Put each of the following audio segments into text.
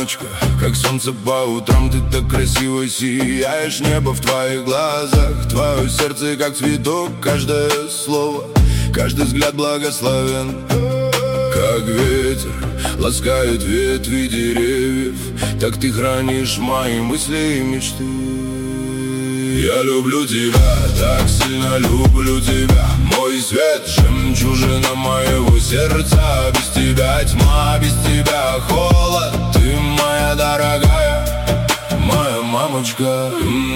мамочка, как солнце по утрам, ты так красиво сияешь. Небо в твоих глазах, твое сердце как цветок. Каждое слово, каждый взгляд благословен. Как ветер ласкает ветви деревьев, так ты хранишь мои мысли и мечты. Я люблю тебя, так сильно люблю тебя. Мой свет, жемчужина моего сердца. Без тебя тьма, без тебя холод. Ты моя дорогая, моя мамочка.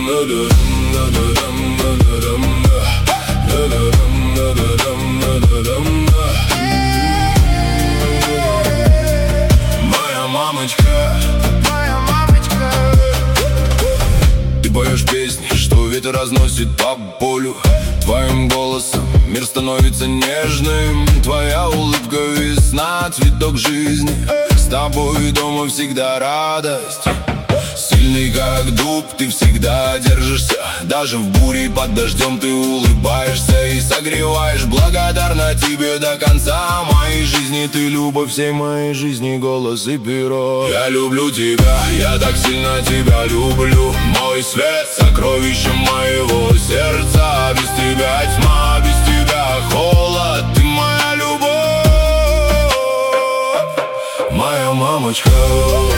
Моя мамочка. Ты поешь песни, что ветер разносит по полю. Твоим голосом мир становится нежным. Твоя улыбка весна, цветок жизни. С тобой дома всегда радость. Сильный как дуб, ты всегда держишься. Даже в буре под дождем ты улыбаешься и согреваешь. Благодарна тебе до конца моей жизни. Ты любовь всей моей жизни, голос и перо. Я люблю тебя, я так сильно тебя люблю. Мой свет, сокровище моего сердца. Без тебя тьма, без тебя холод. Ты моя любовь, моя мамочка.